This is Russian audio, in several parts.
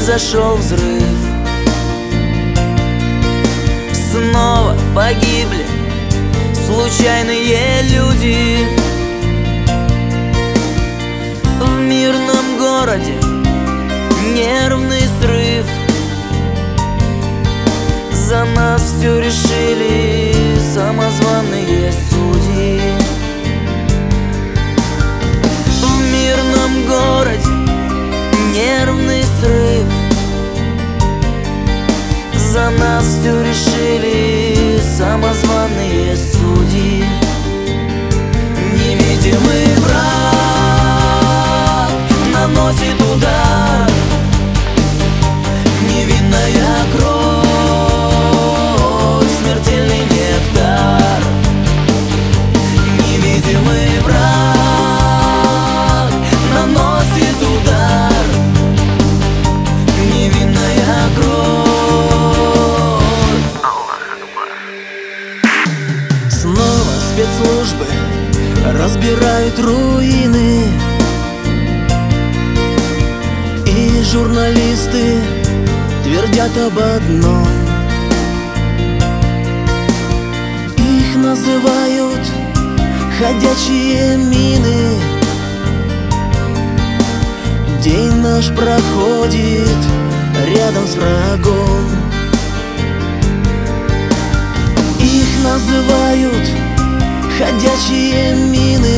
произошел взрыв. Снова погибли случайные люди. В мирном городе нервный срыв. За нас все решили самозваные судьи. В мирном городе нервный срыв. За нас все решили самозваные судьи. Невидимый враг наносит удар. Невинная кровь, смертельный нектар. Невидимый враг наносит удар. Невинная кровь. Снова спецслужбы разбирают руины, и журналисты твердят об одном. Их называют ходячие мины. День наш проходит рядом с врагом. Их называют ходячие мины.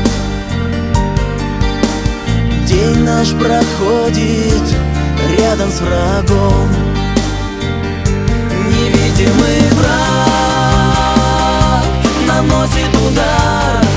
День наш проходит рядом с врагом. Невидимый враг наносит удар.